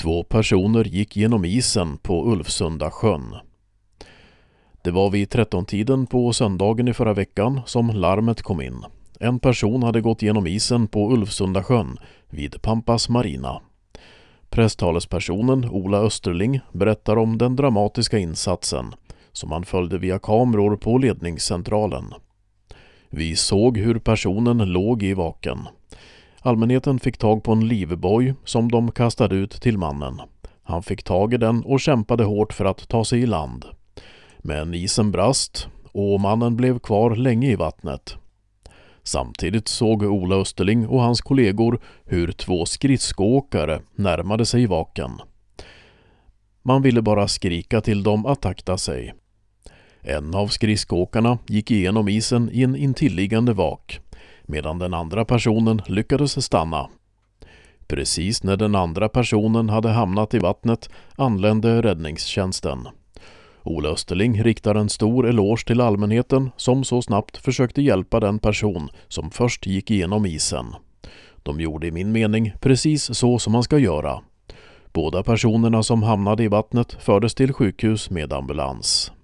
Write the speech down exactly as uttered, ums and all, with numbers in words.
Två personer gick genom isen på Ulvsunda sjön. Det var vid tretton-tiden på söndagen i förra veckan som larmet kom in. En person hade gått genom isen på Ulvsunda sjön vid Pampas Marina. Presstalespersonen Ola Österling berättar om den dramatiska insatsen som han följde via kameror på ledningscentralen. Vi såg hur personen låg i vaken. Allmänheten fick tag på en livboj som de kastade ut till mannen. Han fick tag i den och kämpade hårt för att ta sig i land. Men isen brast och mannen blev kvar länge i vattnet. Samtidigt såg Ola Österling och hans kollegor hur två skridskoåkare närmade sig vaken. Man ville bara skrika till dem att akta sig. En av skridskoåkarna gick igenom isen i en intilliggande vak, medan den andra personen lyckades stanna. Precis när den andra personen hade hamnat i vattnet anlände räddningstjänsten. Ola Österling riktar en stor eloge till allmänheten som så snabbt försökte hjälpa den person som först gick igenom isen. De gjorde i min mening precis så som man ska göra. Båda personerna som hamnade i vattnet fördes till sjukhus med ambulans.